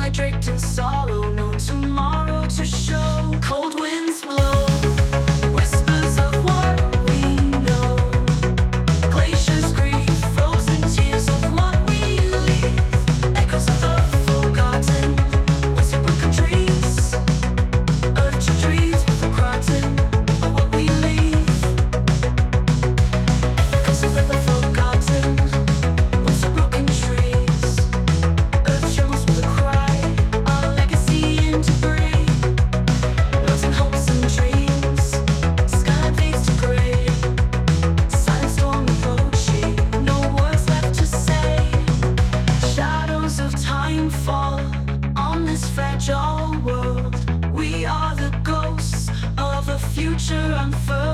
moonlight draped in sorrow, no tomorrow to show. Cold winds blow, whispers of what we know. Glaciers grieve, frozen tears of what we leave. Echoes of the forgotten, winds of broken dreams. Earth trees with the rotten of what we leave. Echoes of the forgotten, winds of broken trees. Earth trembles with a cry, our legacy in debris. Losing hopes and dreams, sky fades to gray. Silent storm approaching, no words left to say. Shadows of time fall on this fragile world. We are the ghosts of a future unfurled.